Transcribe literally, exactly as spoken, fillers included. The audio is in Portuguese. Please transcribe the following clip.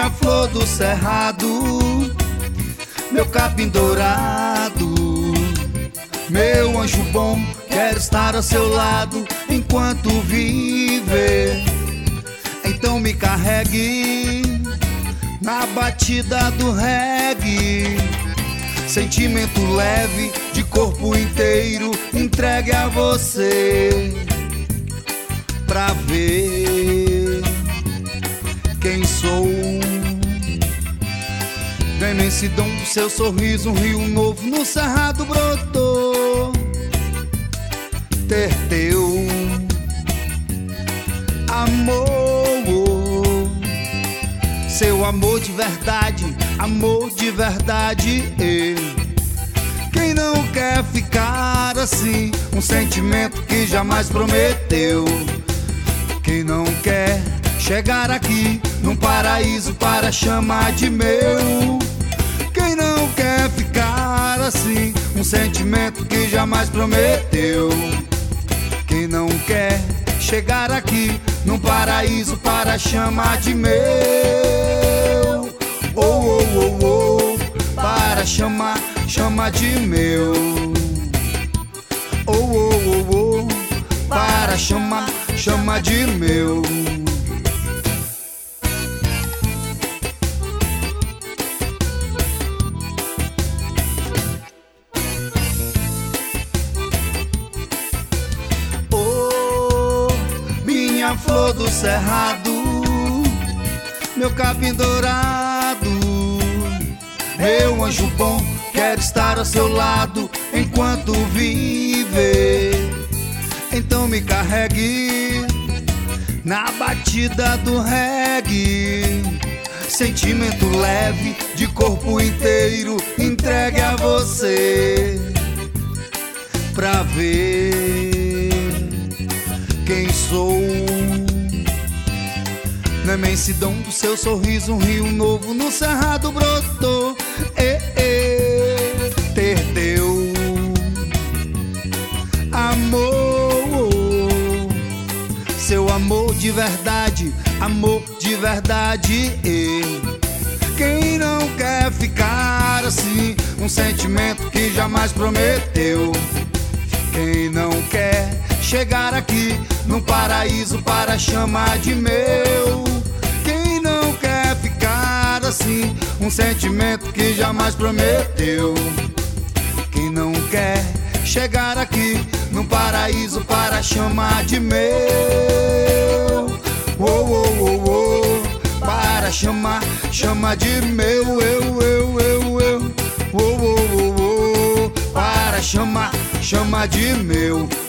minha flor do cerrado, meu capim dourado, meu anjo bom, quero estar ao seu lado enquanto viver. Então me carregue na batida do reggae, sentimento leve de corpo inteiro entregue a você, pra ver quem sou. Da imensidão do seu sorriso, um rio novo no cerrado brotou. Ter teu amor, seu amor de verdade, amor de verdade. Quem não quer ficar assim, um sentimento que jamais prometeu? Quem não quer chegar aqui num paraíso para chamar de meu? Quem não quer ficar assim, um sentimento que jamais prometeu? Quem não quer chegar aqui num paraíso para chamar de meu? Oh, oh, oh, oh, para chamar, chama de meu. Oh, oh, oh, oh, para chamar, chama de meu. Minha flor do cerrado, meu capim dourado, meu anjo bom, quero estar ao seu lado enquanto viver. Então me carregue na batida do reggae, sentimento leve de corpo inteiro entregue a você, pra ver quem sou. Na imensidão do seu sorriso, um rio novo no cerrado brotou. E, e, ter teu amor, seu amor de verdade, amor de verdade. E, quem não quer ficar assim, um sentimento que jamais prometeu? Quem não quer chegar aqui num paraíso para chamar de meu? Quem não quer ficar assim, um sentimento que jamais prometeu? Quem não quer chegar aqui num paraíso para chamar de meu? Oh, oh, oh, oh, para chamar, chama de meu. Eu, eu, eu, eu. Oh, oh, oh, oh, para chamar, chama de meu.